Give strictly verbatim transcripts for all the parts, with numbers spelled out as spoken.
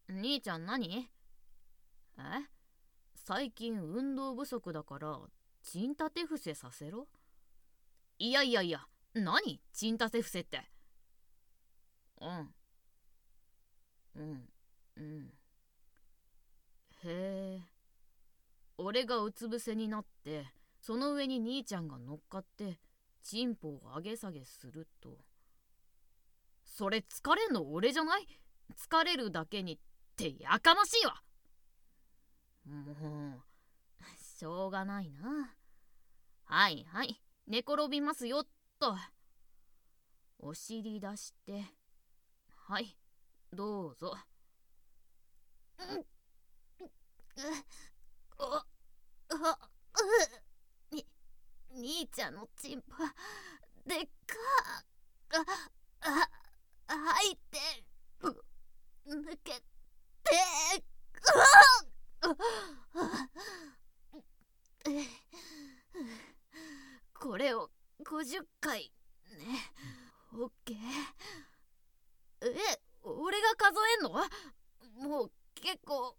兄ちゃん何？え？最近運動不足だからチン立て伏せさせろ？いやいやいや、何チン立て伏せって。うんうんうん。へえ。俺がうつ伏せになってその上に兄ちゃんが乗っかってチンポを上げ下げすると、それ疲れんの俺じゃない？疲れるだけにってやかましいわ。もうしょうがないな。はいはい、寝転びますよっと。お尻出して、はい、どうぞ。うん、お、お、に、兄ちゃんのチンポでっか。あ、あ、入って、抜けて、これをごじゅっかいね。オッケー。え、俺が数えんの？もう結構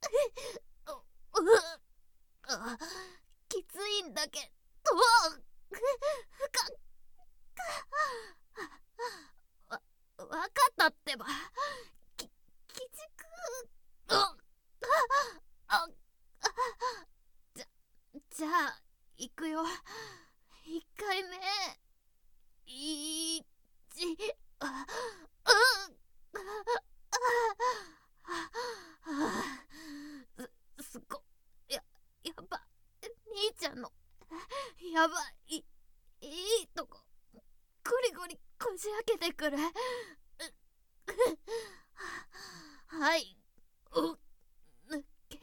あ、きついんだけど。わ、わかったってば。き、きちくああじゃ、じゃあいくよ。いっかいめ、いち、あ、うす、すご、や、やば、兄ちゃんの、やばい、いいとこ、ゴリゴリこじ開けてくる。はい、お、抜け、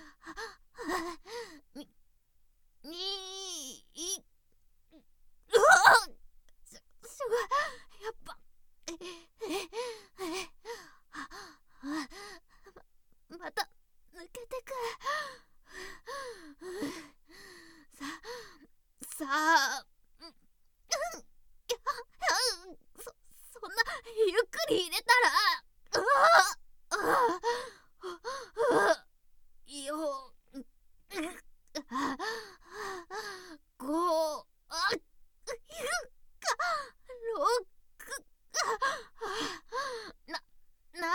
に、に、い、うわっ、しょ、しょ、やっぱ、え、え、え、ま、また抜けてく。さ、さあ、うん、そ、そんなゆっくり入れたら、うわあ、よ、ご、あ、ろく、な、な、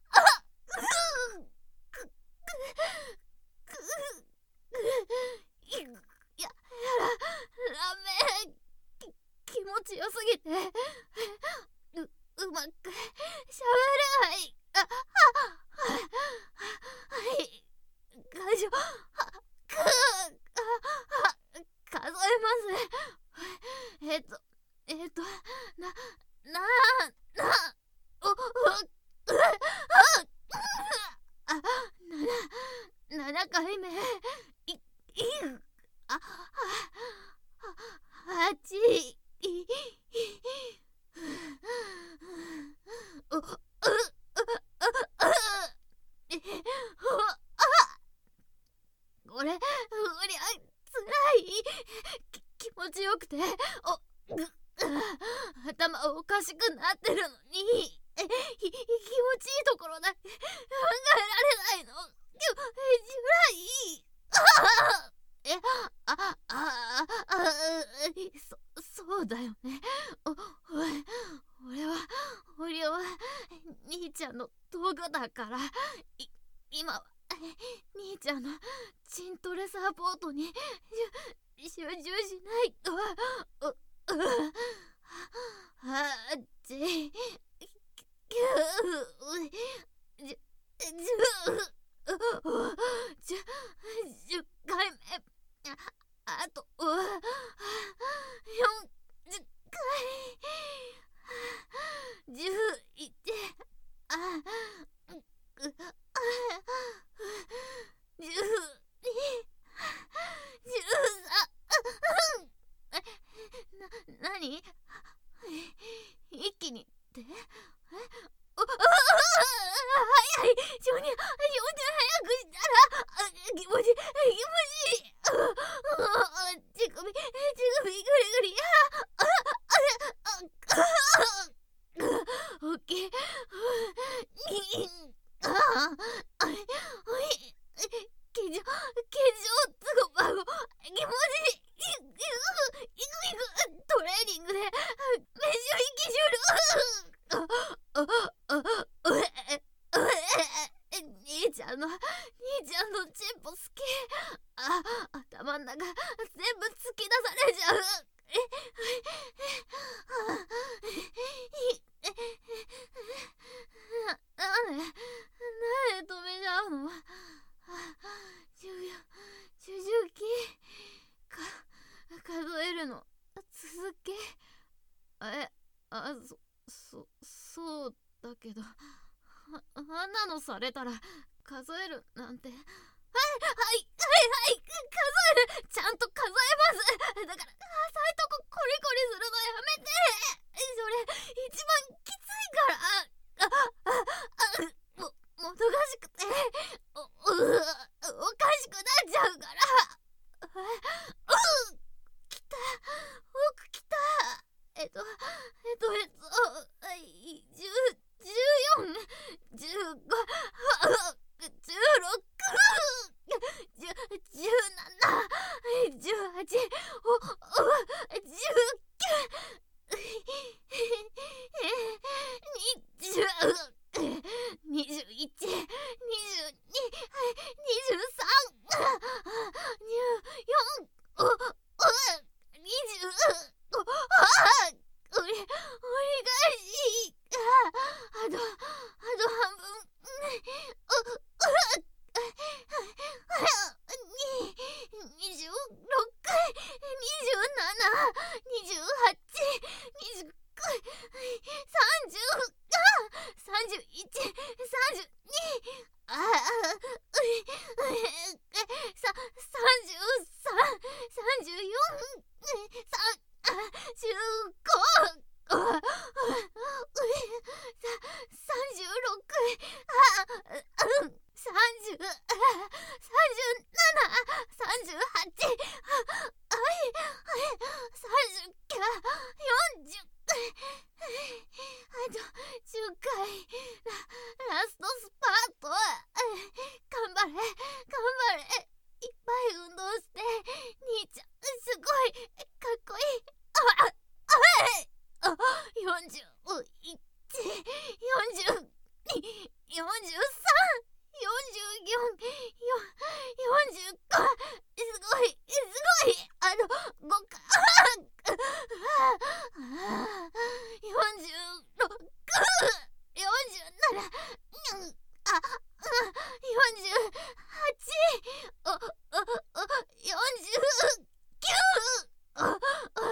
いや、ラメき、気持ちよすぎてう、うまくしゃべれない。あ、は、はい、会場、く、あ、数えます。えっとえっとな、な、な、お、お、あ、な、ななかいめ、い、い、あ、は、はち、い、お、う、う、う、え、お、あ、これ、うりゃ、つらい。き、気持ちよくて、お、ぐ、頭おかしくなってるのに、え、ひ、気持ちいいところだけ考えられないの。きゅ、つらい。あ、え、あ、あ、あ、あ、そ、そうだよね。お、お、俺は、俺は、兄ちゃんの道具だから、い、今は、兄ちゃんのチントレサポートに集中しないと。う、う、はち、きゅう、じゅ、じゅ、じゅ、じゅっかいめ、あ、あとよんじゅっかい、じゅういち、あ、く、じゅうに、じゅうさん、な、なに？一気にってお、早い、少年、少年早くしたら、あ、気持ち、気持ちいい。乳首、乳首、ぐりぐり、あ、あ、あ、オッケー。あ、 兄ちゃんの兄ちゃんのチンポ好き。あ、頭ん中全部突き出されちゃう。なんでなんで止めちゃうの。十十十期か数えるの続け。えあそそそうだけど、ああんなのされたら数えるなんて。はいはいはいはい数える、ちゃんと数えます。だから浅いとこコリコリするのやめて。それ一番きついから。あああももどかしくておおおかしくなっちゃうから。ううきた奥きた。えっとえっとえっとじゅう、じゅうよん、じゅうご、じゅうろく、じゅう、じゅうなな、じゅうはち、お、お、じゅうきゅう、にじゅう、にじゅういち、にじゅうに、にじゅうさん、にじゅうよん、お、お、にじゅうご、あ、おり、折り返し。あ、あと、あと半分。う、う、に、にじゅうろく、にじゅうなな、にじゅうはち、にじゅうきゅう、さんじゅう、さんじゅういち、さんじゅうに、あ、うい、さ、さんじゅうさん、さんじゅうよん、さ、じゅうご、あ、うい、さ、さんじゅうろく、あ、うん、さんじゅう、さんじゅうなな、さんじゅうはち、あ、はい、はい、さんじゅうきゅう、よんじゅう、あとじゅっかい、ラ、ラストスパート。頑張れ、頑張れ。いっぱい運動して、兄ちゃん、すごい、かっこいい。あ、あ、あ、よんじゅういち、よんじゅうに、よんじゅうさん、よんじゅうよん、よんじゅうご、すごい、すごい、あの、ごか、よんじゅうろく、よんじゅうなな、あ、よんじゅうはち、お、お、お、よんじゅうきゅう、お、お、お、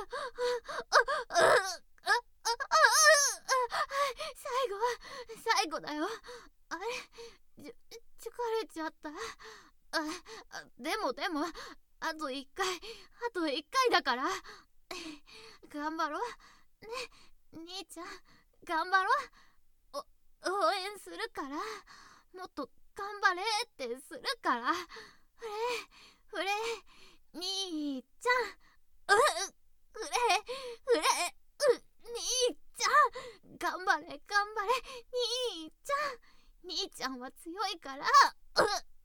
最後は最後だよ。あれ、ち疲れちゃった。あ、でもでもあといっかい、あといっかいだから頑張ろうね、兄ちゃん、頑張ろう。お、応援するから、もっと頑張れってするから。ふれふれ兄ちゃん、うふれふれう兄ちゃん、頑張れ頑張れ兄ちゃん、兄ちゃんは強いから。う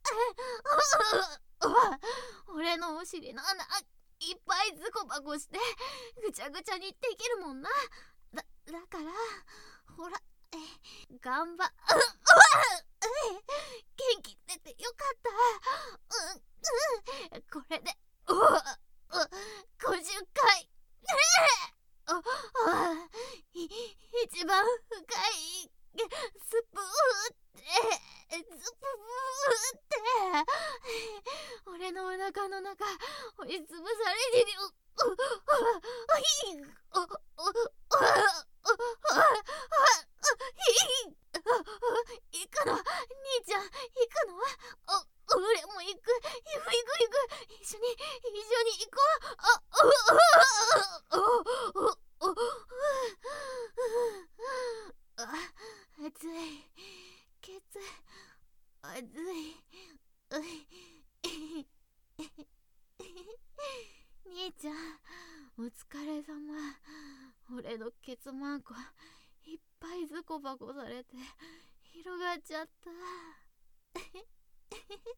う俺のお尻の穴いっぱいズコバコしてぐちゃぐちゃにできるもんな。だ、だからほら、え、頑張っ元気出てよかった。うん、うん、これでうわごじゅっかいねえ、ああ一番深いスプーってスプーって俺のお腹の中押しつぶされてる。おおおおお行くの兄ちゃん、行くの。お俺も行く行く行く行く、一緒に一緒に行こう。あおおおおおあ、熱いケツ熱い。うい兄ちゃん、お疲れ様。俺のケツマンコいっぱいズコバコされて広がっちゃった